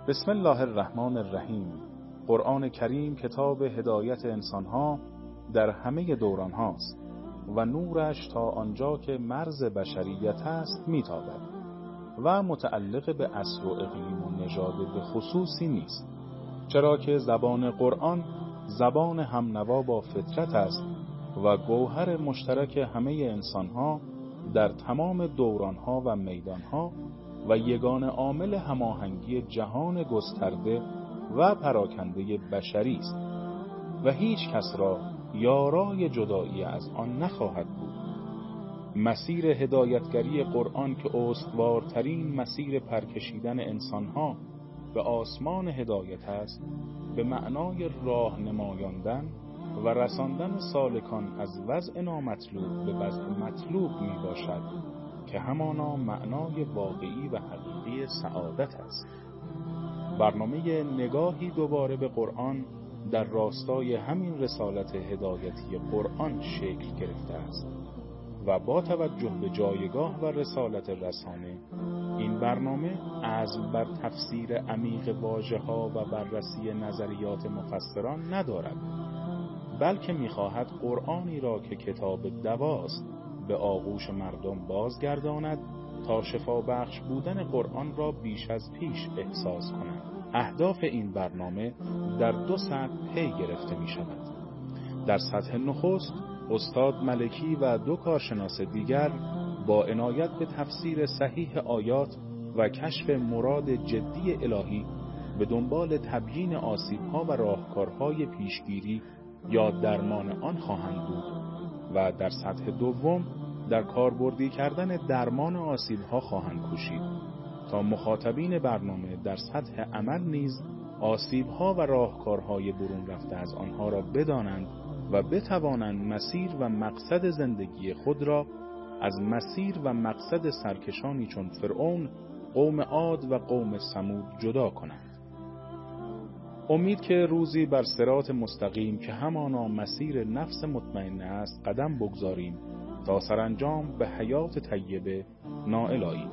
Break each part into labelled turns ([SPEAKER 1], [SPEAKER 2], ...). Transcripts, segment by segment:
[SPEAKER 1] بسم الله الرحمن الرحیم. قرآن کریم کتاب هدایت انسانها در همه دوران هاست و نورش تا آنجا که مرز بشریت است میتابد و متعلق به عصر و اقلیم و نژاد به خصوصی نیست، چرا که زبان قرآن زبان همنوا با فطرت است و گوهر مشترک همه انسانها در تمام دورانها و میدانها و یگانه عامل هماهنگی جهان گسترده و پراکنده بشری است و هیچ کس را یارای جدایی از آن نخواهد بود. مسیر هدایتگری قرآن که استوارترین مسیر پرکشیدن انسانها به آسمان هدایت است، به معنای راه نمایاندن و رساندن سالکان از وضع نامطلوب به وضع مطلوب می باشد که همانا معنای واقعی و حقیقی سعادت است. برنامه نگاهی دوباره به قرآن در راستای همین رسالت هدایتی قرآن شکل گرفته است و با توجه به جایگاه و رسالت رسانه، این برنامه عزم بر تفسیر عمیق واژه‌ها و بررسی نظریات مفسران ندارد، بلکه می‌خواهد قرآنی را که کتاب دواست به آغوش مردم بازگرداند تا شفابخش بودن قرآن را بیش از پیش احساس کنند. اهداف این برنامه در 2 سطح پی گرفته می شود. در سطح نخست، استاد ملکی و 2 کارشناس دیگر با عنایت به تفسیر صحیح آیات و کشف مراد جدی الهی به دنبال تبیین آسیب‌ها و راهکارهای پیشگیری یا درمان آن خواهند بود و در سطح دوم در کاربردی کردن درمان آسیب‌ها خواهند کوشید تا مخاطبین برنامه در سطح عمل نیز آسیب‌ها و راهکارهای برون رفته از آنها را بدانند و بتوانند مسیر و مقصد زندگی خود را از مسیر و مقصد سرکشانی چون فرعون، قوم عاد و قوم ثمود جدا کنند. امید که روزی بر صراط مستقیم که همانا مسیر نفس مطمئنه است قدم بگذاریم تا سرانجام به حیات طیبه نائل آییم.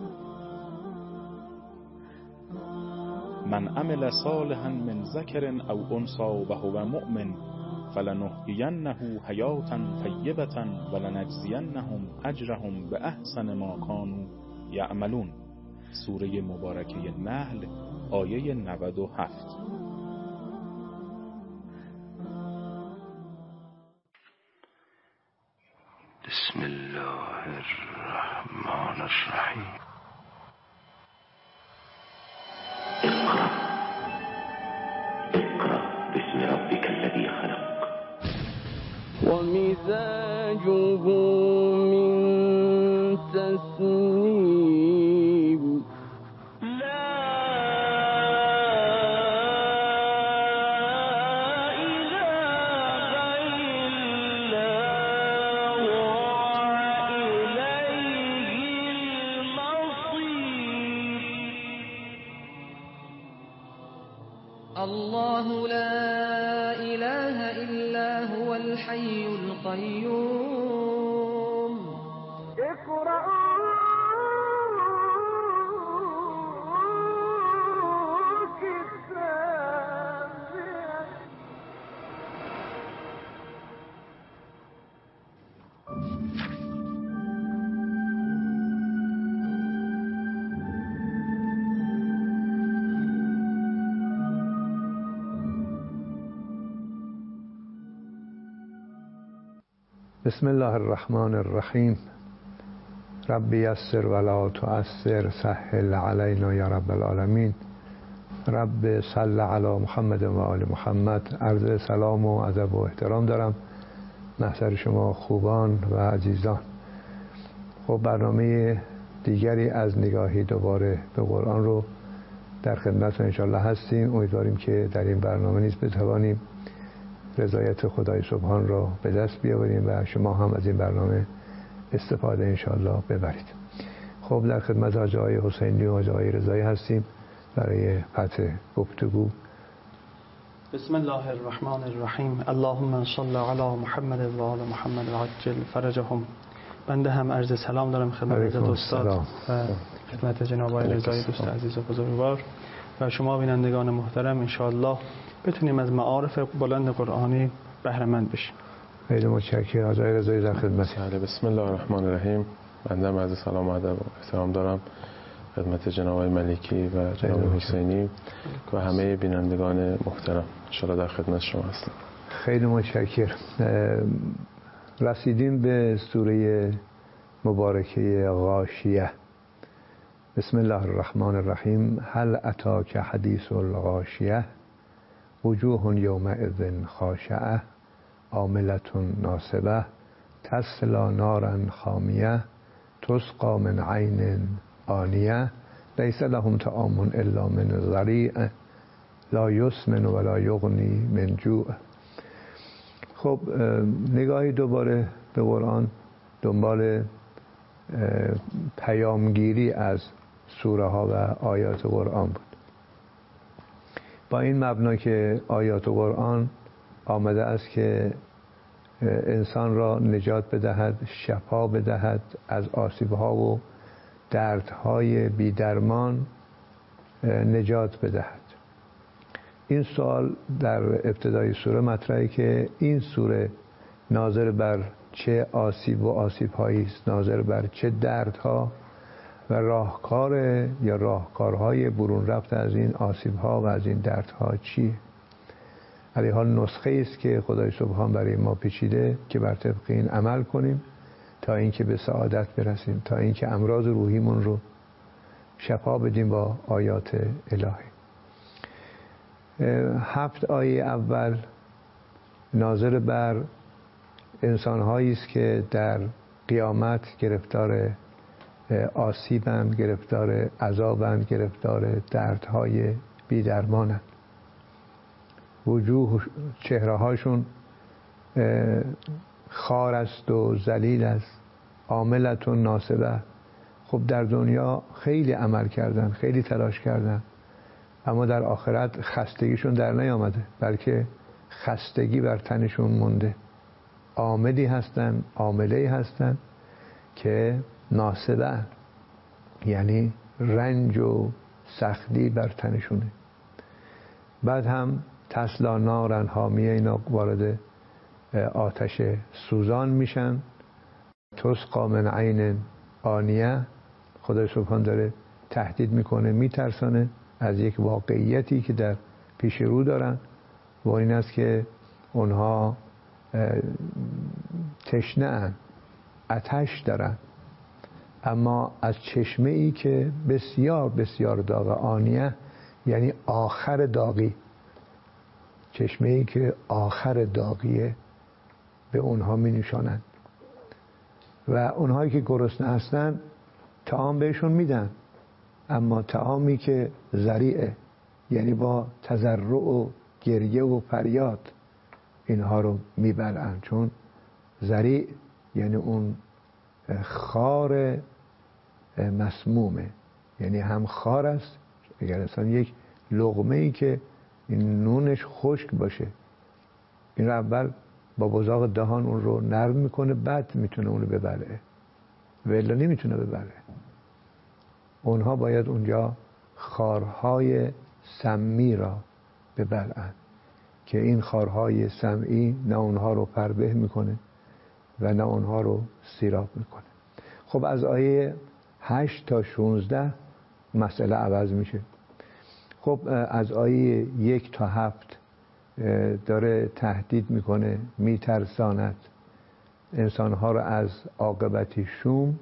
[SPEAKER 1] من عمل صالحا من ذکر او انثی و هو مؤمن فلنحیینه حیاتا طیبه ولنجزینهم اجرهم باحسن ما کانوا یعملون. سوره مبارکه نحل آیه 97.
[SPEAKER 2] بسم الله الرحمن الرحیم. اقرأ باسم ربك الذي خلق.
[SPEAKER 3] ومزاجه من تسنیم.
[SPEAKER 4] الله لا إله إلا هو الحي القيوم.
[SPEAKER 3] اقرأ
[SPEAKER 5] بسم الله الرحمن الرحیم. رب یسر ولا تعسر سهل علینا یا رب العالمین. رب صل علی محمد و آل محمد. عرض سلام و ادب و احترام دارم محضر شما خوبان و عزیزان. خب برنامه دیگری از نگاهی دوباره به قرآن رو در خدمتتون انشالله هستیم. امیدواریم که در این برنامه نیز بتوانیم رضایت خدای سبحان را به دست بیاوریم و شما هم از این برنامه استفاده انشالله ببرید. خب در خدمت حاج آقای حسینی و حاج آقای رضایی هستیم برای فتح گفتگو.
[SPEAKER 6] بسم الله الرحمن الرحیم. اللهم صل علی محمد و آل محمد و عجل فرجهم. بنده هم عرض سلام دارم خدمت استاد و خدمت جناب آقای رضایی دوست عزیز و بزرگوار و شما بینندگان محترم انشاءالله بتونیم از معارف بلند قرآنی بهره مند بشیم.
[SPEAKER 5] خیلی متشکرم. آقای رضایی در خدمت.
[SPEAKER 7] بسم الله الرحمن الرحیم. بنده عرض سلام و ادب و احترام دارم خدمت جناب آقای ملکی و جناب حسینی و همه بینندگان محترم. انشاءالله در خدمت شما هستم.
[SPEAKER 5] خیلی متشکرم. رسیدیم به سوره مبارکه غاشیه. بسم الله الرحمن الرحیم. هل اتاک حدیث الغاشیه وجوه یومئذ خاشعه عاملة ناصبه تصلی نارا حامیه تسقی من عین آنیه لیس لهم طعام الا من ضریع لا یسمن ولا یغنی من جوع. خب نگاهی دوباره به قرآن دنبال پیامگیری از سوره ها و آیات قرآن بود. با این مبنا که آیات قرآن آمده است که انسان را نجات بدهد، شفا بدهد از آسیب‌ها و دردهای بی‌درمان نجات بدهد. این سوال در ابتدای سوره مطرحه که این سوره ناظر بر چه آسیب و آسیب‌هایی است، ناظر بر چه دردها و راهکارهای برون رفت از این آسیب‌ها و از این دردها چیه؟ علیه حال نسخه است که خدای سبحان برای ما پیچیده که بر طبق این عمل کنیم تا اینکه به سعادت برسیم، تا اینکه امراض روحیمون رو شفا بدیم با آیات الهی. 7 آیه اول ناظر بر انسان‌هایی است که در قیامت گرفتار آسیبند، گرفتار عذابند، گرفتار دردهای بی‌درمانند. وجوه چهره هاشون خار است و ذلیل است. عاملة ناصبه. خب در دنیا خیلی عمل کردن، خیلی تلاش کردن، اما در آخرت خستگیشون در نیامده، بلکه خستگی بر تنشون مونده. عاملی هستن، عامله‌ای هستن که ناصبه، یعنی رنج و سختی بر تنشونه. بعد هم تسلا نارن حامیه، اینا وارد آتش سوزان میشن. تسقی من عین آنیه، خدای سبحان داره تهدید میکنه، میترسانه از یک واقعیتی که در پیش رو دارن و این است که اونها تشنه ان، آتش دارن، اما از چشمه ای که بسیار بسیار داغ. آنیه یعنی آخر داغی، چشمه ای که آخر داغیه به اونها می نشانند. و اونهایی که گرسنه هستن طعام بهشون میدن، اما طعامی که ذریعه، یعنی با تضرع و گریه و فریاد اینها رو میبلعن، چون ذریع یعنی اون خار مسمومه، یعنی هم خار است. اگر انسان یک لقمه ای که این نونش خشک باشه، این رو اول با بزاق دهان اون رو نرم میکنه، بعد میتونه اون رو ببلعه، ولی نمیتونه ببلعه. اونها باید اونجا خارهای سمی را ببلعن که این خارهای سمی نه اونها رو فربه میکنه و نه اونها رو سیراب میکنه. خب از آیه 8 تا 16 مسئله عوض میشه. خب از آیه 1 تا 7 داره تهدید میکنه، میترساند انسانها رو از عاقبتی شوم.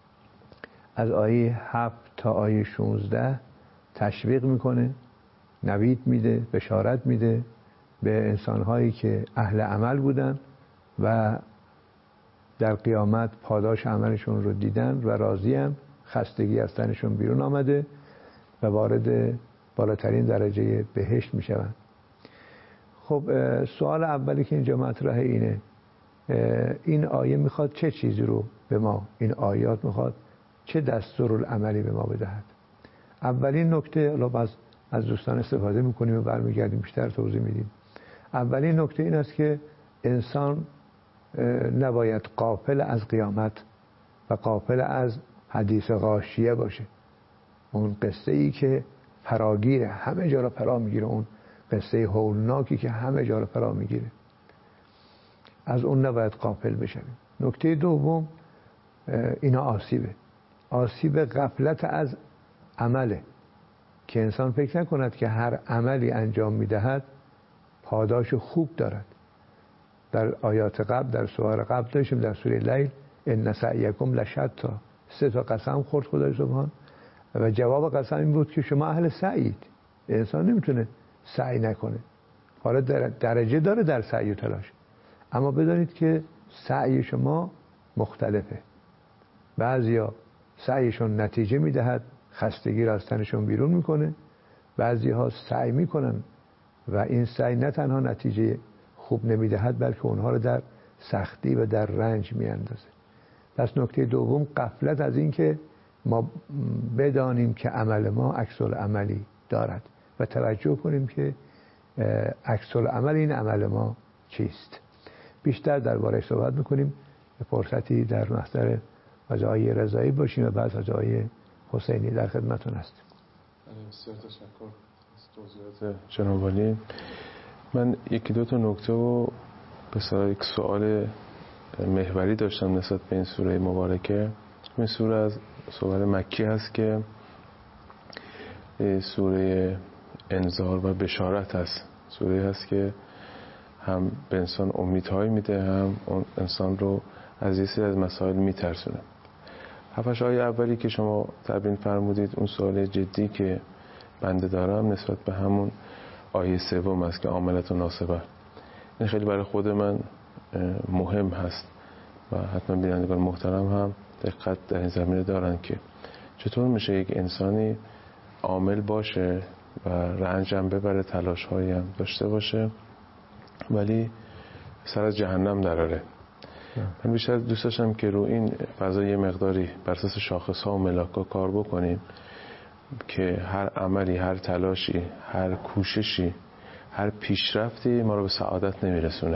[SPEAKER 5] از آیه 7 تا آیه 16 تشویق میکنه، نوید میده، بشارت میده به انسانهایی که اهل عمل بودن و در قیامت پاداش عملشون رو دیدن و راضی‌اند، خستگی از تنشون بیرون آمده و وارد بالاترین درجه بهشت میشوند. خب سوال اولی که اینجا مطرحه اینه، این آیه میخواد چه چیزی رو به ما، این آیات میخواد چه دستورالعملی به ما بدهد؟ اولین نکته، حالا از دوستان استفاده میکنیم و برمیگردیم بیشتر توضیح میدیم. اولین نکته این است که انسان نباید غافل از قیامت و غافل از حدیث غاشیه باشه، اون قصه ای که فراگیره، همه جا رو فرا میگیره. اون قصه هولناکی که همه جا رو فرا میگیره، از اون نباید غافل بشویم. نکته دوم، اینا آسیب غفلت از عمله، که انسان فکر نکند که هر عملی انجام میدهد پاداش خوب دارد. در آیات قبل، در سوره قبل داشتیم، در سوره لیل ان سعیکم لشتی، 3 تا قسم خورد خدای سبحان و جواب قسم این بود که شما اهل سعید. انسان نمیتونه سعی نکنه، حالا درجه داره در سعی و تلاش، اما بدانید که سعی شما مختلفه. بعضیا سعیشون نتیجه میدهد، خستگی را از تنشون بیرون میکنه، بعضیها سعی میکنن و این سعی نه تنها نتیجه خوب نمیدهد بلکه اونها رو در سختی و در رنج میاندازه. پس نکته دوم، غفلت از این که ما بدانیم که عمل ما عکس العملی دارد و توجه کنیم که عکس العمل این عمل ما چیست. بیشتر درباره‌اش صحبت میکنیم. فرصتی در محضر حاج آقای رضایی باشیم و بعد حاج آقای حسینی در خدمتتون هستیم.
[SPEAKER 7] بسیار تشکر از توضیحات جناب عالی. من یکی دو تا نکته و به صورت یک سوال محوری داشتم نسبت به این سوره مبارکه. این سوره از سوره مکی هست که سوره انذار و بشارت هست. سوره هست که هم به انسان امیدهایی میده، هم اون انسان رو از یه سری از مسائل میترسونه. 7 آیه اولی که شما تبیین فرمودید، اون سوال جدی که بنده دارم نسبت به همون آیه 3 است که عاملت و ناصبه. این خیلی برای خود من مهم هست و حتما بینندگان محترم هم دقت در این زمینه دارن که چطور میشه یک انسانی عامل باشه و رنج هم ببره، تلاش هایی هم داشته باشه ولی سر از جهنم دراره. من بیشتر دوست داشتم که رو این فضا یه مقداری بر اساس شاخص ها و ملاک ها کار بکنیم که هر عملی، هر تلاشی، هر کوششی، هر پیشرفتی ما رو به سعادت نمیرسونه.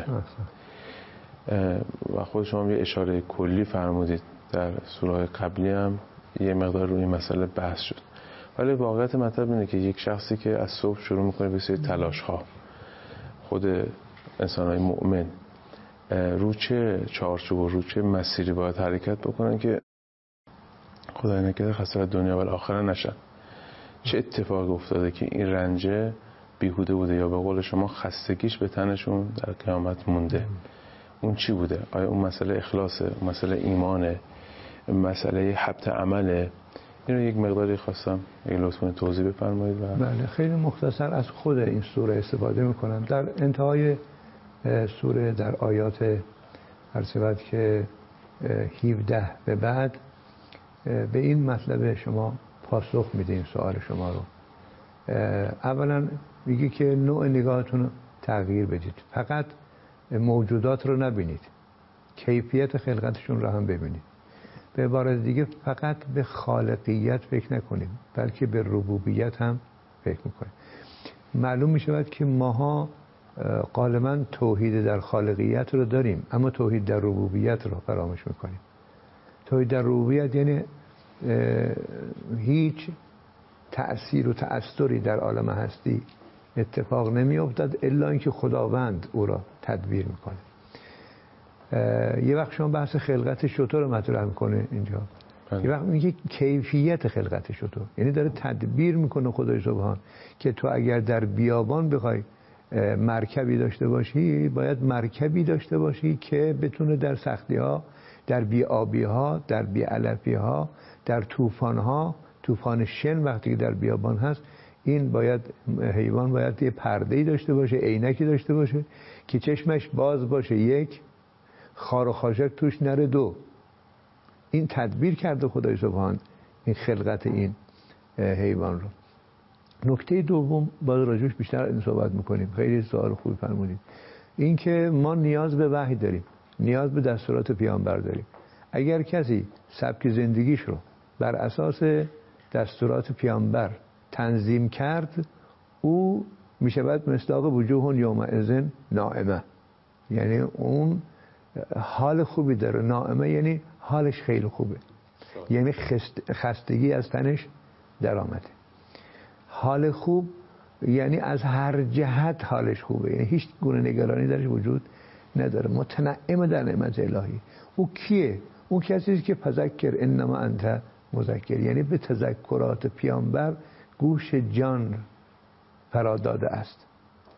[SPEAKER 7] و خود شما یه اشاره کلی فرمودید، در سوره قبلی هم یه مقدار روی این مسئله بحث شد. ولی واقعیت مطلب اینه که یک شخصی که از صبح شروع میکنه به سری تلاش ها، خود انسان‌های مؤمن رو چه چارچوب و رو چه مسیری باید حرکت بکنن که خدای نکرده خسارت دنیا و آخره نشن. چه اتفاقی افتاده که این رنجه بیهوده بوده یا به قول شما خستگیش به تنشون در قیامت مونده؟ اون چی بوده؟ آیا اون مسئله اخلاصه؟ اون مسئله ایمانه؟ مسئله حبط عمله؟ این رو یک مقداری خواستم اگه لطفاً توضیح بفرمایید.
[SPEAKER 5] بله، خیلی مختصر از خود این سوره استفاده میکنم. در انتهای سوره در آیات هر که 17 به بعد به این مطلب شما پاسخ میدین سوال شما رو. اولا میگه که نوع نگاهتون رو تغییر بدید، فقط موجودات رو نبینید، کیفیت خلقتشون رو هم ببینید. به عبارت دیگه فقط به خالقیت فکر نکنید بلکه به ربوبیت هم فکر میکنید. معلوم میشود که ماها غالباً توحید در خالقیت رو داریم اما توحید در ربوبیت رو فراموش میکنیم. توحید در ربوبیت یعنی هیچ تأثیر و تأثری در عالم هستی اتفاق نمی افتد الا اینکه خداوند او را تدبیر میکنه. یه وقت شما بحث خلقت شتر رو مطرح میکنه اینجا، یه وقت میگه کیفیت خلقت شتر، یعنی داره تدبیر میکنه خدای سبحان که تو اگر در بیابان بخوای مرکبی داشته باشی باید مرکبی داشته باشی که بتونه در سختی ها، در بی‌آبی ها، در بی‌علفی ها، در طوفان ها، طوفان شن وقتی که در بیابان هست، این باید حیوان باید یه پرده‌ای داشته باشه، عینکی داشته باشه که چشمش باز باشه، 1 خار و خاشاک توش نره، 2 این تدبیر کرده خدای سبحان این خلقت این حیوان رو. نکته دوم باز راجعش بیشتر این صحبت میکنیم، خیلی سوال خوبی فرمودید، این که ما نیاز به وحی داریم، نیاز به دستورات پیامبر داریم. اگر کسی سبک زندگیش رو بر اساس دستورات پیامبر تنظیم کرد، او میشود مصداق وجوه یومئذ ناعمه، یعنی اون حال خوبی داره. ناعمه یعنی حالش خیلی خوبه، یعنی خستگی از تنش در آمده. حال خوب یعنی از هر جهت حالش خوبه، یعنی هیچ گونه نگرانی درش وجود نداره، متنعم در نعمت الهی. او کیه؟ اون کسی که فذکر انما انت مذکر، یعنی به تذکرات پیامبر گوش جان فرا داده است،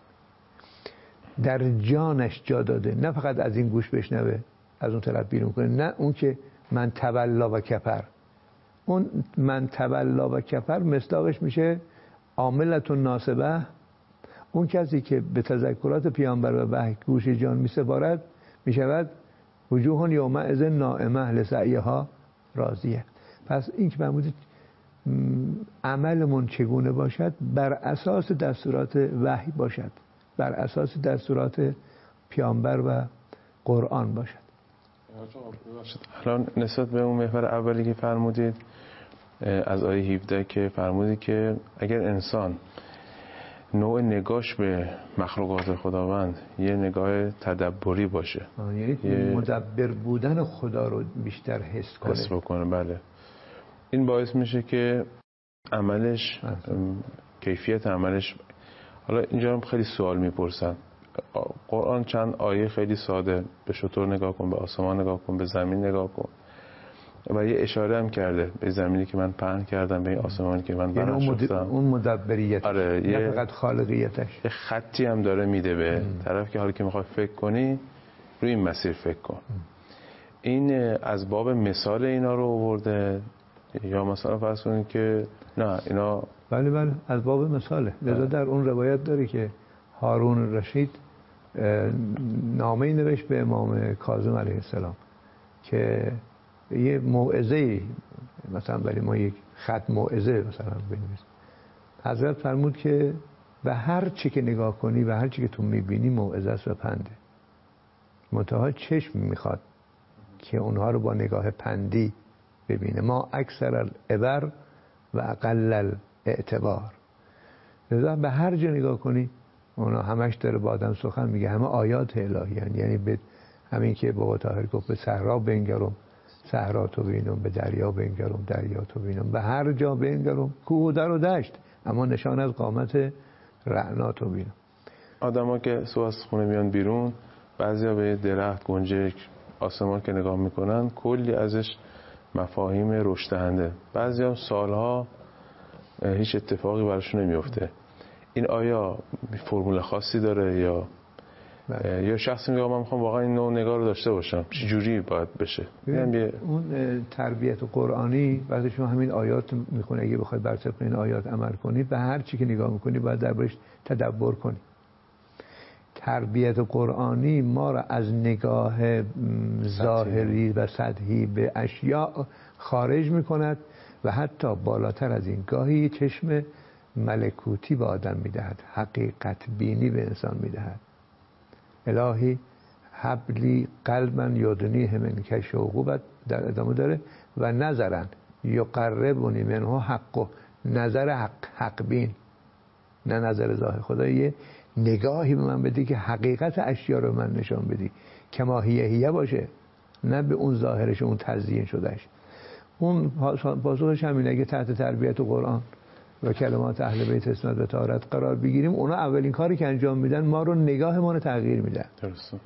[SPEAKER 5] در جانش جا داده، نه فقط از این گوش بشنوه از اون طرف بیرون کنه، نه اون که من تولا و کفر. اون من تولا و کفر مصداقش میشه عاملتون ناصبه، اون کسی که به تذکرات پیامبر و وحی گوش جان میسپارد میشود وجوه یومئذ ناعمه لسعیها راضیه. پس این که فرمودید عملمون چگونه باشد؟ بر اساس دستورات وحی باشد، بر اساس دستورات پیامبر و قرآن باشد.
[SPEAKER 7] الان نسبت به اون محور اولی که فرمودید از آیه 17 که فرمودید که اگر انسان نوع نگاش به مخلوقات خداوند یه نگاه تدبری باشه،
[SPEAKER 5] یعنی مدبر بودن خدا رو بیشتر حس
[SPEAKER 7] بکنه، بله، این باعث میشه که عملش کیفیت عملش. حالا اینجا هم خیلی سوال میپرسن، قرآن چند آیه خیلی ساده، به شطور نگاه کن، به آسمان نگاه کن، به زمین نگاه کن، و یه اشاره هم کرده به زمینی که من پهن کردم، به این آسمانی که من برآشفتم.
[SPEAKER 5] اون مدبریت،
[SPEAKER 7] آره،
[SPEAKER 5] نه فقط خالقیتش.
[SPEAKER 7] یه خطی هم داره میده به طرف که حالا که میخوای فکر کنی روی این مسیر فکر کن. این از باب مثال اینا رو آورده یا مثلا فرض کنید که نه اینا
[SPEAKER 5] بله از باب مثاله. لذا در اون روایت داره که هارون رشید نامه‌ای نوشت به امام کاظم علیه السلام که یه موعظه، مثلا برای ما یک خط موعظه مثلا بنویس. حضرت فرمود که به هر چی که نگاه کنی و هر چی که تو میبینی موعظه است و پنده. منتها چشم میخواد که اونها رو با نگاه پندی ببینه. ما اکثر العبر و اقل الاعتبار. لذا به هر جا نگاه کنی اونا همش داره با آدم سخن میگه، همه آیات الهی هن. یعنی به همین که بابا طاهر گفت به صحرا بنگرم صحرا تو بینم، به دریا بنگرم دریا تو بینم، به هر جا بنگرم کوه و در و دشت اما نشان از قامت رعنا تو بینم.
[SPEAKER 7] آدما که صبح از خونه میان بیرون، بعضیا به درخت، گنجشک، آسمان که نگاه میکنن کلی ازش مفاهیم رشد دهنده، بعضیا سالها هیچ اتفاقی براشون نمیفته. این آیا فرمول خاصی داره یا یا شخصی میگه من میخوام واقعا این نوع نگاه رو داشته باشم، چه جوری باید بشه؟
[SPEAKER 5] اون تربیت قرآنی وقتی شما همین آیات میخونی، اگه بخوای بر طبق این آیات عمل کنی، به هر چی که نگاه میکنی باید دربارش تدبر کنی. تربیت قرآنی ما را از نگاه ظاهری و سطحی به اشیاء خارج میکند و حتی بالاتر از این گاهی چشم ملکوتی به آدم میدهد، حقیقت بینی به انسان میدهد. الهی حبلی قلبا یدنیه منک شوقو، در ادامه داره و نظرن یقربونی منه حقو، نظر حق بین، نه نظر ظاهر. خدا یه نگاهی به من بدی که حقیقت اشیا رو من نشان بدی، کما هیه باشه، نه به اون ظاهرش، اون تزیین شدهش. اون پاسخش همینه، اگه تحت تربیت و قرآن و کلمات اهل بیت اسمت و طهارت قرار بگیریم، اونا اولین کاری که انجام میدن ما رو نگاه ما رو تغییر میدن.
[SPEAKER 7] درسته.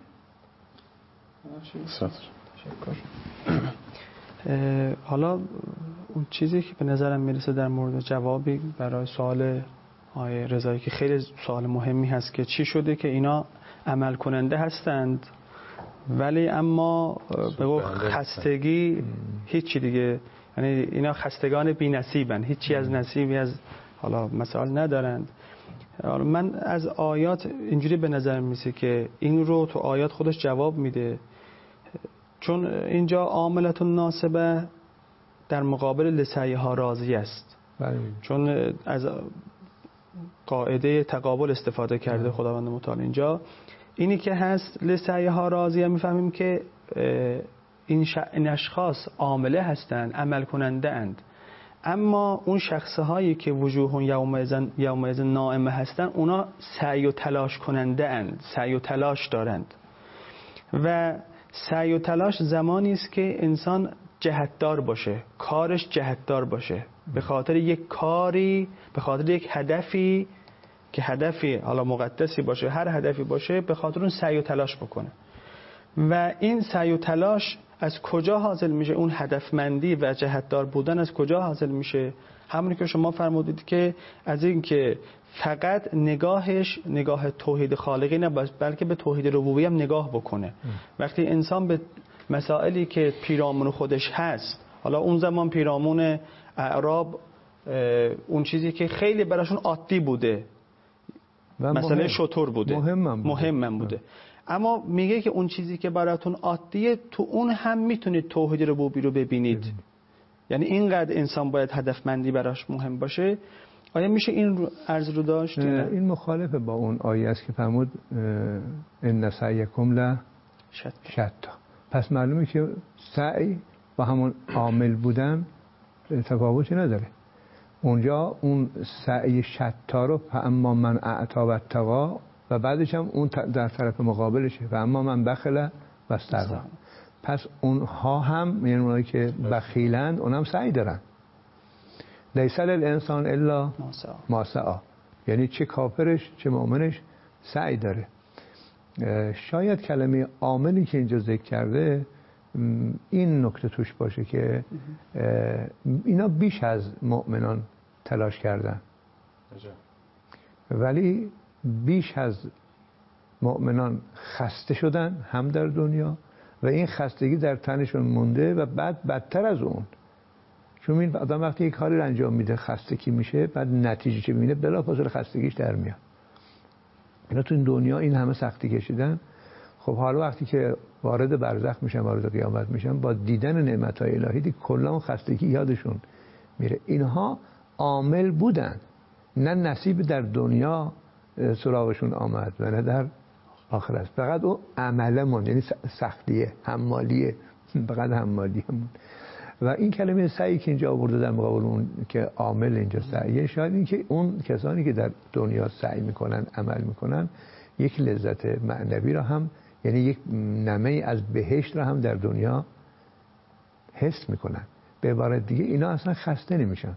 [SPEAKER 6] حالا اون چیزی که به نظرم میرسه در مورد جوابی برای سوال آقای رضایی که خیلی سوال مهمی هست که چی شده که اینا عمل کننده هستند ولی اما به خستگی هیچی دیگه، یعنی اینا خستگان بی نصیبن، هیچی از نصیبی از حالا مسائل ندارند. من از آیات اینجوری به نظر میسه که این رو تو آیات خودش جواب میده، چون اینجا عاملت ناصبه در مقابل لسعیها راضی است. چون از قاعده تقابل استفاده کرده خداوند متعال. اینجا اینی که هست لسعیها راضیه، میفهمیم که این اشخاص عامله هستند، عمل کننده اند، اما اون شخصهایی که وجوه یومئذ نائمه هستند اونا سعی و تلاش کننده اند، سعی و تلاش دارند. و سعی و تلاش زمانی است که انسان جهتدار باشه، کارش جهتدار باشه، به خاطر یک کاری، به خاطر یک هدفی که هدفی حالا مقدسی باشه، هر هدفی باشه، به خاطر اون سعی و تلاش بکنه. و این سعی و تلاش از کجا حاصل میشه؟ اون هدفمندی و جهتدار بودن از کجا حاصل میشه؟ همونی که شما فرمودید که از این که فقط نگاهش نگاه توحید خالقی نباشه، بلکه به توحید ربوبیه هم نگاه بکنه. وقتی انسان به مسائلی که پیرامون خودش هست، حالا اون زمان پیرامون اعراب اون چیزی که خیلی براشون عادی بوده، مسئله شطور بوده، مهمم بوده. اما میگه که اون چیزی که براتون عادیه، تو اون هم میتونید توحید ربوبی رو ببینید. یعنی اینقدر انسان باید هدفمندی براش مهم باشه. آیا میشه این عرض رو داشت؟
[SPEAKER 5] این مخالفه با اون آیه است که فرمود ان سعیکم لشتی. پس معلومه که سعی با همون عامل بودن تفاوتی نداره. اونجا اون سعی شتا رو فاما من اعطی و اتقی و بعدش هم اون در طرف مقابلشه و اما من بخل و استغنی. پس اونها هم، یعنی اونایی که بخیلند، اونم سعی دارن. لیس للانسان الا ما سعی. یعنی چه کافرش چه مؤمنش سعی داره. شاید کلمه عاملی که اینجا ذکر کرده این نکته توش باشه که اینا بیش از مؤمنان تلاش کردن، ولی بیش از مؤمنان خسته شدن هم در دنیا و این خستگی در تنشون مونده و بعد بدتر از اون، چون این آدم وقتی یک کاری رو انجام میده خستگی میشه، بعد نتیجه چه میبینه بلافاصله خستگیش در میاد. اینا تو این دنیا این همه سختی کشیدن. خب حالا وقتی که وارد برزخ میشن، وارد قیامت میشن، با دیدن نعمت‌های الهی کلا اون خستگی یادشون میره. اینها عامل بودن، نه نصیب در دنیا سراغشون آمد و نه در آخرت. فقط اون عملمون، یعنی سختیه، حمالیه، فقط حمالیه. و این کلمه سعی که اینجا آورده در مقابل اون که عامل اینجا سعیه، شاید این که اون کسانی که در دنیا سعی میکنن، عمل میکنن، یک لذت معنوی را هم، یعنی یک نمه از بهشت را هم در دنیا حس میکنن. به عبارت دیگه اینا اصلا خسته نمیشن.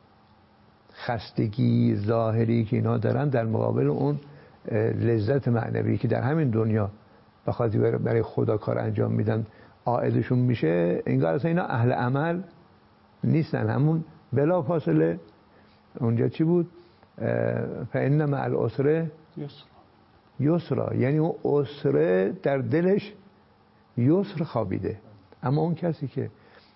[SPEAKER 5] خستگی ظاهری که اینا دارن در مقابل اون لذت معنوی که در همین دنیا بخاطر برای خدا کار انجام میدن عائدشون میشه، انگار اصلا اینا اهل عمل نیستن. همون بلا فاصله اونجا چی بود؟ فإن مع العسر یسرا، یعنی اون عسر در دلش یسر خوابیده. اما اون کسی که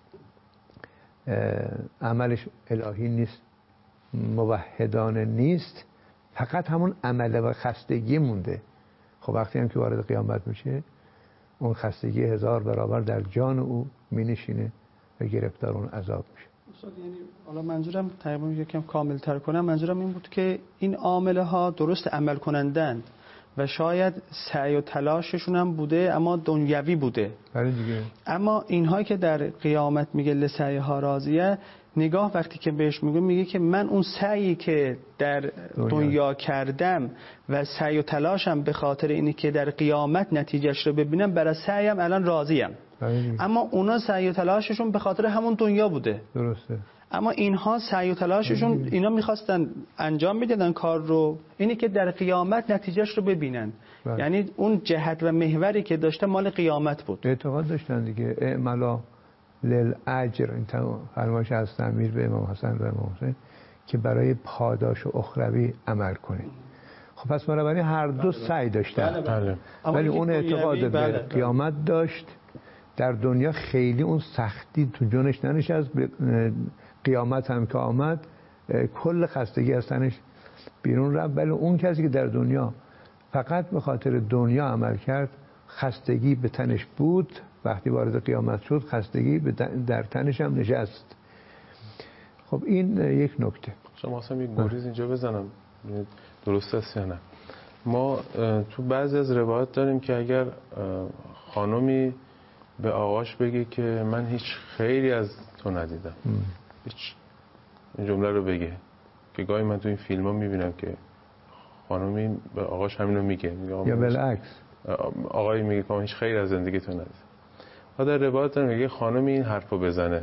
[SPEAKER 5] عملش الهی نیست، موحدانه نیست، فقط همون عمله و خستگی مونده. خب وقتی هم که وارد قیامت میشه، اون خستگی 1000 برابر در جان او مینشینه و گرفتار اون عذاب میشه.
[SPEAKER 6] یعنی حالا منظورم تقریبا یکم کامل تر کنم، منظورم این بود که این عامله ها درست عمل کنندند و شاید سعی و تلاششون هم بوده اما دنیوی بوده.
[SPEAKER 5] بله دیگه.
[SPEAKER 6] اما اینها که در قیامت میگه لسعی ها راضیه، نگاه وقتی که بهش میگه که من اون سعی که در دنیا کردم و سعی و تلاشم به خاطر اینی که در قیامت نتیجهش رو ببینم، برای سعیم الان راضیم. اما اونا سعی و تلاششون به خاطر همون دنیا بوده.
[SPEAKER 5] درسته.
[SPEAKER 6] اما اینها سعی و تلاششون اینا میخواستن انجام میدادن کار رو، اینی که در قیامت نتیجهش رو ببینن. یعنی اون جهت و محوری که داشته مال قیامت بود.
[SPEAKER 5] اعتقاد داشتن دیگه، اعملا للاجر، این فرمایش از امیر به امام حسن و امام حسین که برای پاداش و اخروی عمل کنید. خب پس بنابراین هر دو سعی داشتن.
[SPEAKER 7] بله.
[SPEAKER 5] ولی اون اعتقاد به قیامت داشت. در دنیا خیلی اون سختی تو جونش ننشست. قیامت هم که آمد کل خستگی از تنش بیرون رفت. ولی اون کسی که در دنیا فقط به خاطر دنیا عمل کرد، خستگی به تنش بود. وقتی وارد قیامت شد خستگی در تنش هم نشست. خب این یک نکته.
[SPEAKER 7] شما اصلا یک گریز اینجا بزنم، درست است یا نه؟ ما تو بعضی از روایات داریم که اگر خانمی به آقاش بگه که من هیچ خیری از تو ندیدم، هیچ، این جمله رو بگه، که گاهی من تو این فیلم ها میبینم که خانمی به آقاش همین رو میگه،
[SPEAKER 5] یا بالعکس
[SPEAKER 7] آقایی میگه که من هیچ خیری از زندگی تو ندیدم. ها در روایت دارن میگه خانمی این حرفو بزنه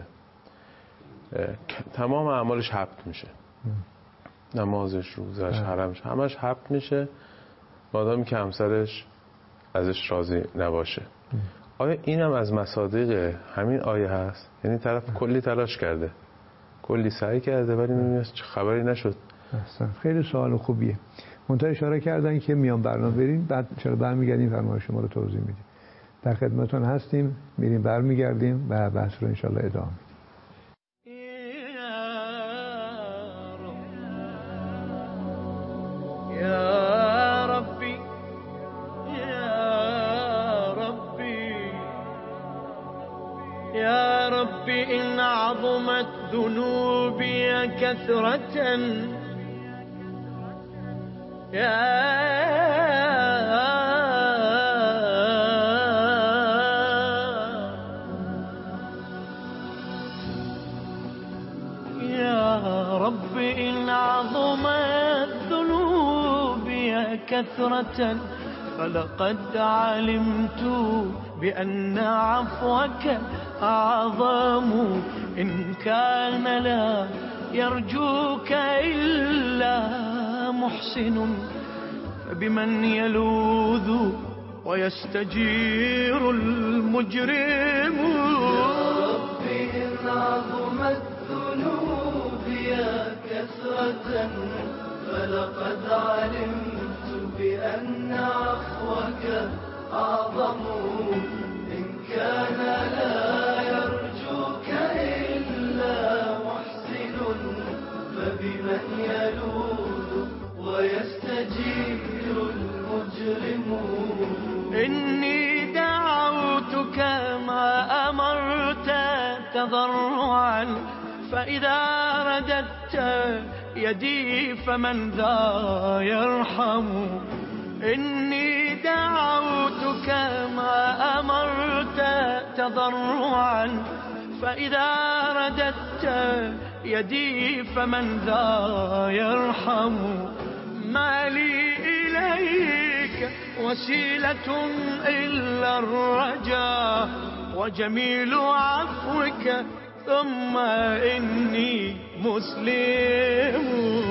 [SPEAKER 7] تمام اعمالش حبط میشه، نمازش، روزش، حرمش، همش حبط میشه مادامی که همسرش ازش راضی نباشه. آیا اینم از مصادیق همین آیه هست؟ یعنی طرف کلی تلاش کرده، کلی سعی کرده ولی میبینید خبری نشد.
[SPEAKER 5] خیلی سوال خوبیه. منتها اشاره کردن که میان برنامه بریم بعد چرا برمیگردیم فرمایش شما رو توضیح میدیم. در خدمتتون هستیم، میریم برمیگردیم و بحث رو انشالله ادامه میدیم.
[SPEAKER 3] يا ربي يا ربي يا ربي إن عظمت ذنوبي كثرة يا ربي إن عظمت ذنوبي كثرة فلقد علمت بأن عفوك أعظم إن كان لا يرجوك إلا محسن فبمن يلوذ ويستجير المجرم. يا ربي إن عظمت ذنوبي كثرة فلقد علمت بأن عفوك أعظم إن كان لا يرجوك إلا محسن فبمن يلوذ ويستجير المجرم. إني دعوتك ما أمرت تضرعا فإذا رددت يدي فمن ذا يرحم. إني دعوتك ما أمرت تضرعا فإذا رددت يدي فمن ذا يرحم. ما لي إليك وسيلة إلا الرجاء وجميل عفوك ثم إني مسلم.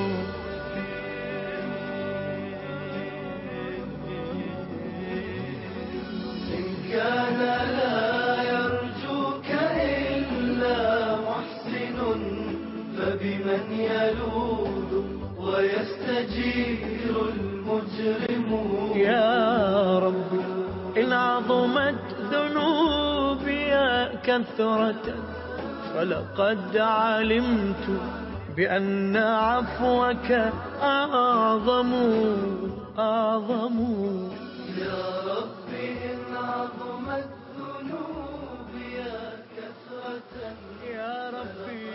[SPEAKER 3] إن كان لا يرجوك إلا محسن فبمن يلوذ ويستجير المجرم. يا رب إن عظمت ذنوبي كثرة فلقد علمت بأن عفوك أعظم أعظم. يا ربي إن عظمت ذنوبي كثرة يا ربي.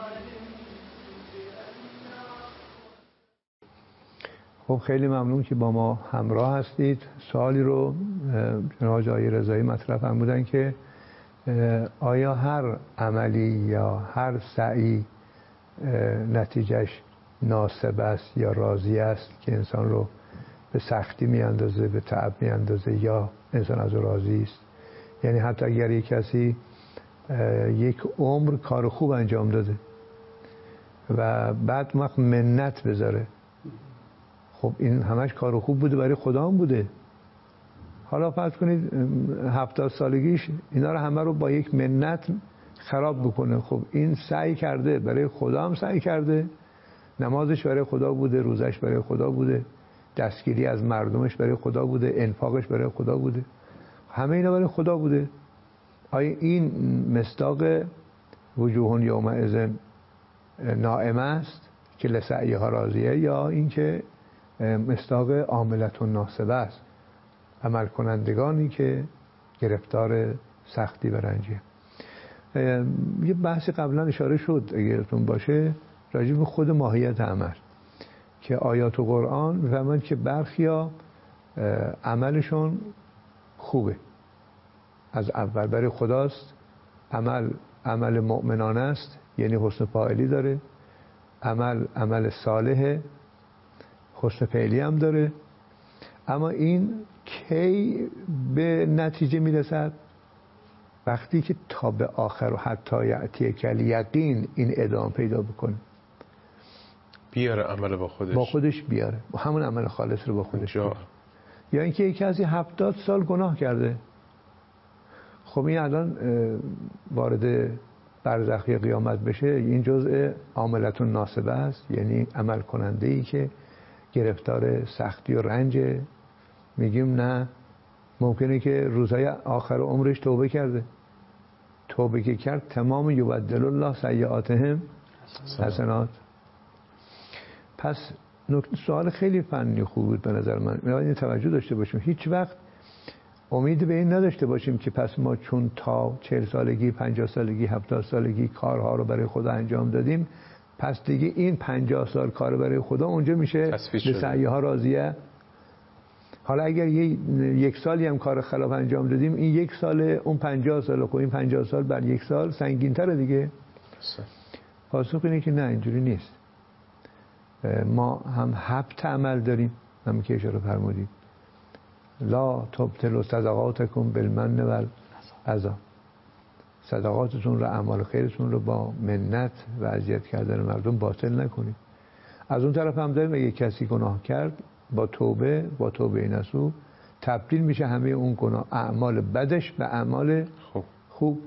[SPEAKER 5] خب خیلی ممنون که با ما همراه هستید. سوالی رو جناب آقای رضایی مطرح فرمودن که آیا هر عملی یا هر سعی نتیجهش ناسب است یا راضی است که انسان رو به سختی میاندازه، به تعب میاندازه، یا انسان از او راضی است؟ یعنی حتی اگر یک کسی یک عمر کار خوب انجام داده و بعد وقت منت بذاره، خب این همش کار خوب بوده، برای خدا هم بوده. حالا فرض کنید 70 سالگیش اینا رو همه رو با یک منت خراب بکنه. خب این سعی کرده، برای خدا هم سعی کرده، نمازش برای خدا بوده، روزش برای خدا بوده، دستگیری از مردمش برای خدا بوده، انفاقش برای خدا بوده، همه اینا برای خدا بوده. آیا این مصداق وجوه یومئذ ناعمه است که لسعیها راضیه، یا اینکه مصداق عاملة ناصبه است، عمل کنندگانی که گرفتار سختی و رنجیه؟ یه بحثی قبلا اشاره شد اگه یادتون باشه راجع به خود ماهیت عمل، که آیات و قرآن می‌فرمایند که برخیا عملشون خوبه، از اول برای خداست، عمل مؤمنانه است، یعنی حسن فاعلی داره، عمل صالحه، حسن فعلی هم داره. اما این کی به نتیجه میرسد؟ وقتی که تا به آخر و حتی یأتی کل یقین این ادامه پیدا بکنه،
[SPEAKER 7] بیاره عمل با خودش
[SPEAKER 5] بیاره و همون عمل خالص رو با خودش بیاره. یا اینکه یک کسی 70 سال گناه کرده، خب این الان وارد برزخی قیامت بشه، این جزء عاملتون ناسبه است، یعنی عمل کننده ای که گرفتار سختی و رنج. میگیم نه، ممکنه که روزهای آخر عمرش توبه کرده، توبه که کرد تمام یبدل الله سیئاتهم حسنات. پس سوال خیلی فنی خوب بود به نظر من. این توجه داشته باشیم، هیچ وقت امید به این نداشته باشیم که پس ما چون تا 40 سالگی 50 سالگی 70 سالگی کارها رو برای خدا انجام دادیم، پس دیگه این 50 سال کار برای خدا اونجا میشه به سعیها راضیه. حالا اگر یک سالی هم کار خلاف انجام دادیم، این یک سال اون 50 سال و این 50 سال بر یک سال سنگین‌تره دیگه. پاسخ اینه که نه، اینجوری نیست. ما هم حبط عمل داریم، همین که اشاره فرمودید، لا تبطلوا صدقاتکم بالمن والعذاب. صدقاتتون رو، اعمال خیرتون رو با منت و اذیت کردن مردم باطل نکنید. از اون طرف هم داریم اگه کسی گناه کرد، با توبه نصوح تبدیل میشه همه اون گناه، اعمال بدش به اعمال خوب.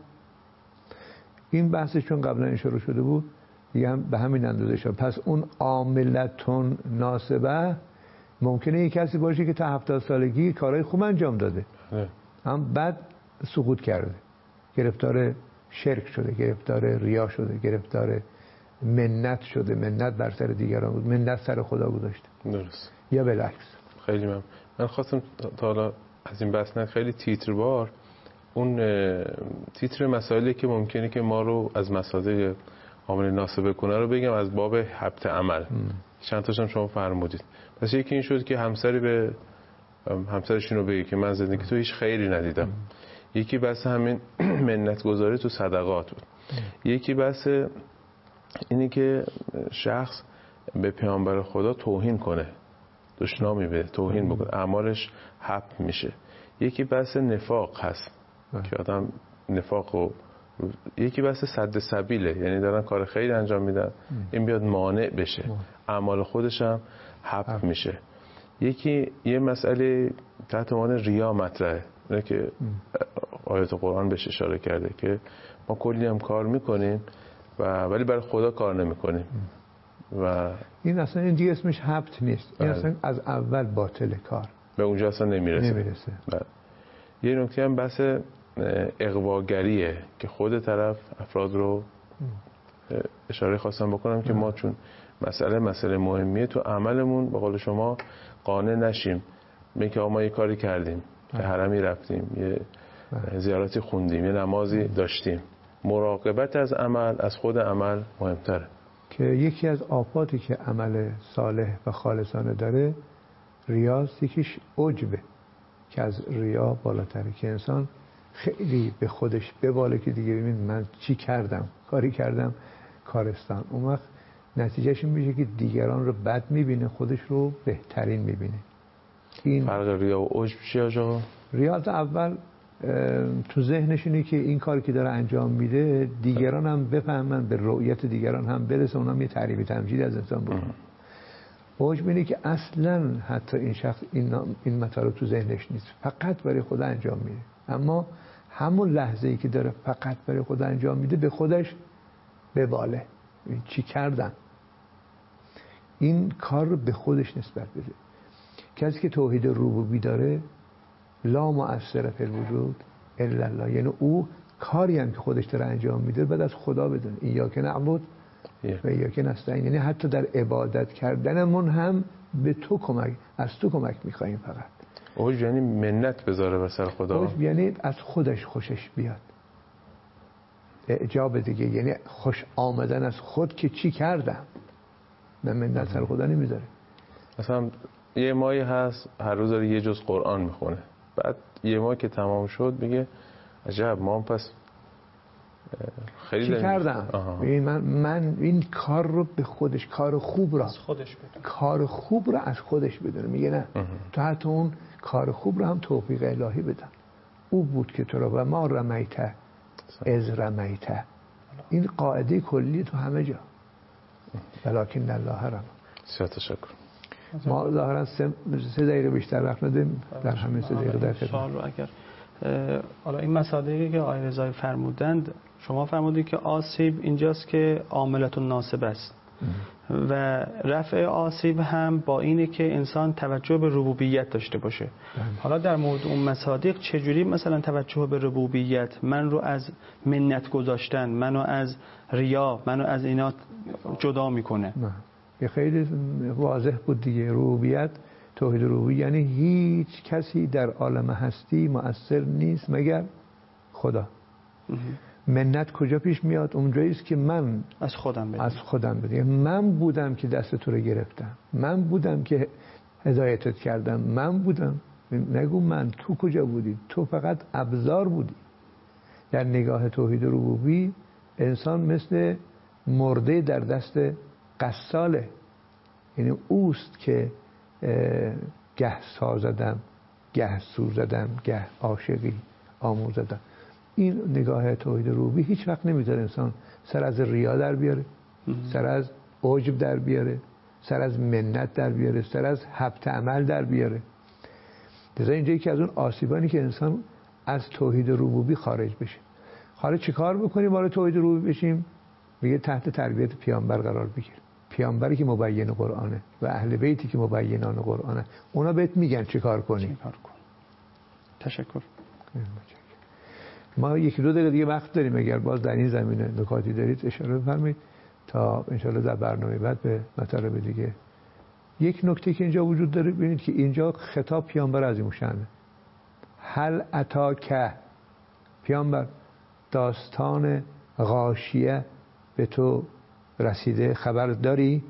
[SPEAKER 5] این بحثش چون قبلا اشاره شده بود دیگه هم به همین اندازه شد. پس اون عاملتون ناسبه ممکنه یک کسی باشه که تا 70 سالگی کارهای خوب انجام داده، هم بعد سقوط کرده، گرفتار شرک شده، گرفتار ریا شده، گرفتار منت شده، منت بر سر دیگران بود، منت سر خدا گذاشته.
[SPEAKER 7] درست.
[SPEAKER 5] یا بالعکس.
[SPEAKER 7] خیلی من خواستم تا حالا از این بحث نه خیلی تیتروار اون تیتر مسائلی که ممکنه که ما رو از مصادیق عامل ناسبه کنه رو بگم از باب حبط عمل. چند تاشم شما فرمودید. پس یکی این شد که همسری به همسرشون رو بگه که من زندگی تو هیچ خیری ندیدم. یکی بحث همین منت گذاری تو صدقات بود. یکی بحث اینی که شخص به پیامبر خدا توهین کنه، دشنامی بده، توهین بکنه، اعمالش حبط میشه. یکی بحث نفاق هست که آدم نفاق و یکی بحث سد سبیله، یعنی دارن کار خیر انجام میدن، این بیاد مانع بشه، اعمال خودش هم حبط میشه. یکی یه مسئله تحت عنوان ریا مطرحه، اینه که آیات قرآن بهش اشاره کرده که ما کلی هم کار میکنیم ولی برای خدا کار نمیکنیم و این
[SPEAKER 5] اصلا این دیگه اسمش حبط نیست، این اصلا از اول باطل کار
[SPEAKER 7] به اونجا اصلا نمیرسه. یه نکته هم بحث اغواگریه که خود طرف افراد رو اشاره خواستم بکنم که ما چون مسئله مهمیه تو عملمون به قول شما قانع نشیم به که ما یه کاری کردیم، یه حرمی رفتیم، یه زیارتی خوندیم، یه نمازی داشتیم، مراقبت از عمل از خود عمل مهمتره.
[SPEAKER 5] که یکی از آفاتی که عمل صالح و خالصانه داره ریاست، یکیش عجبه که از ریا بالاتره، که انسان خیلی به خودش بباله که دیگه ببین من چی کردم، کاری کردم کارستان، اون وقت نتیجهش میشه که دیگران رو بد میبینه، خودش رو بهترین میبینه.
[SPEAKER 7] این فرق ریا و عجب چیه آقا؟
[SPEAKER 5] ریا اول تو ذهنش اینه که این کاری که داره انجام میده دیگران هم بفهمن، به رؤیت دیگران هم برسه، اونم یه تعریف تمجید از انسان بکنه. عجب اینه که اصلا حتی این شخص این مطالب تو ذهنش نیست، فقط برای خدا انجام میده، اما همون لحظه‌ای که داره فقط برای خدا انجام میده به خودش بباله چی کردم، این کار رو به خودش نسبت بده. کسی که توحید ربوبی داره لا مؤثر فی الوجود الا الله، یعنی او کاری هم که خودش داره انجام میده بعد از خدا بدونه، ایاک نعبد و ایاک نستعین، یعنی حتی در عبادت کردنمون هم به تو کمک، از تو کمک میخوایم فقط.
[SPEAKER 7] عجب یعنی منت بذاره به سر خدا،
[SPEAKER 5] عجب یعنی از خودش خوشش بیاد، اعجاب دیگه یعنی خوش آمدن از خود که چی کردم، من منت سر خدا نمیذاره.
[SPEAKER 7] مثلا یه ماهی هست هر روز داره یه جز قرآن میخونه، بعد یه ماه که تمام شد میگه عجب ما پس خیلی
[SPEAKER 5] چی کردم. من این کار رو به خودش، کار خوب را از خودش بدونه، کار خوب را از خودش بدونه. میگه نه تو حتی اون کار خوب را هم توفیق الهی بدن، او بود که تو را و ما رمیته از رمیته. این قاعده کلی تو همه جا. ولکن الله رمی.
[SPEAKER 7] بسیار تشکر.
[SPEAKER 5] ما ظاهرا 3 دقیقه بیشتر وقت نداریم، در همین 3 دقیقه در خدمت.
[SPEAKER 6] سوال رو اگر حالا این مسائلی که آقای رضایی فرمودند، شما فرمودید که آسیب اینجاست که عاملت الناصب است و رفع آسیب هم با اینه که انسان توجه به ربوبیت داشته باشه. حالا در مورد اون مصادیق چجوری مثلا توجه به ربوبیت من رو از منت گذاشتن، منو از ریا، منو از اینا جدا میکنه؟
[SPEAKER 5] یه خیلی واضح بود دیگه. ربوبیت، توحید ربوبیت یعنی هیچ کسی در عالم هستی مؤثر نیست مگر خدا. منت کجا پیش میاد؟ اونجایی است که من
[SPEAKER 6] از خودم بدم.
[SPEAKER 5] من بودم که دست تو رو گرفتم، من بودم که هدایتت کردم، من بودم. نگو من، تو کجا بودی؟ تو فقط ابزار بودی. در نگاه توحید ربوبی انسان مثل مرده در دست قساله. یعنی اوست که گه سازدم، گه سوزدم، گه عاشقی آموزدم. این نگاه توحید ربوبی هیچ وقت نمیذاره انسان سر از ریا در بیاره، سر از عجب در بیاره، سر از منت در بیاره، سر از حبط عمل در بیاره. لذا اینجا یکی از اون آسیبانی که انسان از توحید ربوبی خارج بشه. حالا چه کار بکنیم وارد توحید ربوبی بشیم؟ میگه تحت تربیت پیامبر قرار بگیر. پیامبری که مبین قرآنه و اهل بیتی که مبینان قرآنه، اونا بهت میگن چه کار کنی.
[SPEAKER 6] چه کار کن. تشکر.
[SPEAKER 5] ما 1-2 دقیقه دیگه وقت داریم، اگر باز در این زمینه نکاتی دارید اشاره بفرمایید تا انشالله در برنامه بعد به مطالب دیگه. یک نکته که اینجا وجود داره، ببینید که اینجا خطاب پیامبر عظیم الشأنه. هل اتاک، پیامبر داستان غاشیه به تو رسیده، خبر داری؟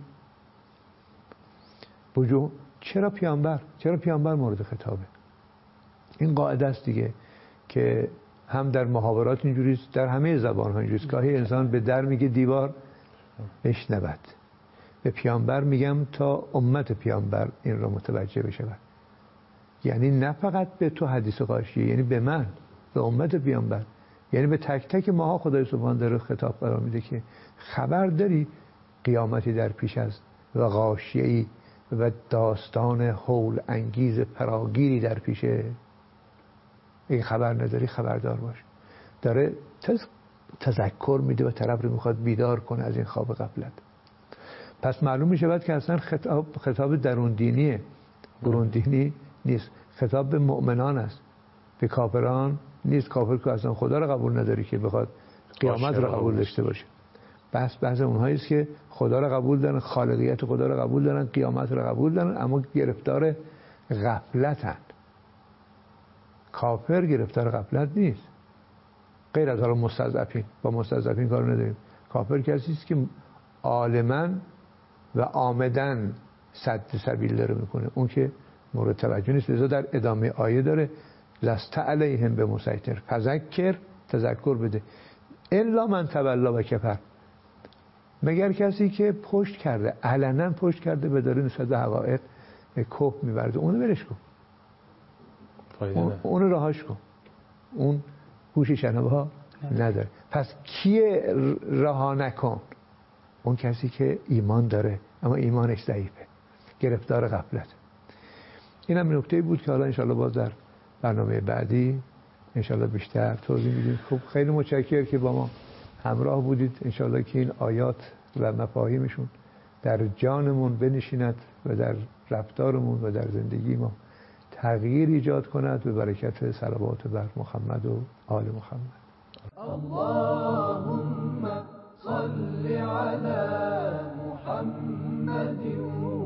[SPEAKER 5] بجو چرا پیامبر مورد خطابه؟ این قاعده است دیگه که هم در محاورات اینجوریست، در همه زبان‌ها اینجوریست. گاهی انسان به در میگه دیوار بشنود. به پیامبر میگم تا امت پیامبر این رو متوجه بشه. یعنی نه فقط به تو حدیث غاشیه، یعنی به من، به امت پیامبر، یعنی به تک تک ماها خدای سبحان داره خطاب قرار میده که خبر داری قیامتی در پیش است و غاشیه‌ای و داستان هول انگیز فراگیری در پیشه. این خبر نداری، خبردار باش. داره تذکر میده و طرف رو میخواد بیدار کنه از این خواب غفلت. پس معلوم میشه بعد که اصلا خطاب درون دینیه، برون دینی نیست. خطاب به مؤمنان است، به کافران نیست. کافر که اصلا خدا رو قبول نداری که بخواد قیامت رو قبول داشته باشه. بحث اونهایی است که خدا رو قبول دارن، خالقیت خدا رو قبول دارن، قیامت رو قبول دارن، اما گرفتار غفلتن. کافر گرفتار غفلت نیست، غیر از حالا مستضعفین. با مستضعفین کار نداریم. کافر کسی است که عالماً و عامداً سد سبیل داره میکنه، اون که مورد توجه نیست. لذا در ادامه آیه داره لست علیهم بمسیطر، فذکر، تذکر بده، الا من تولی و کفر، مگر کسی که پشت کرده، علنا پشت کرده و داره نسبت به حقایق کفر می‌ورزه، اونو ولش کن، اونو رهاش کن، اون گوش شنوا نداره. پس کیه رها نکن؟ اون کسی که ایمان داره اما ایمانش ضعیفه، گرفتار غفلت. این هم نکته بود که حالا انشالله باز در برنامه بعدی انشالله بیشتر توضیح میدیم. خب خیلی متشکرم که با ما همراه بودید. انشالله که این آیات و مفاهیمشون در جانمون بنشیند و در رفتارمون و در زندگی ما تغییر ایجاد کند به برکت صلوات بر محمد و آل محمد.
[SPEAKER 3] اللهم صل على محمد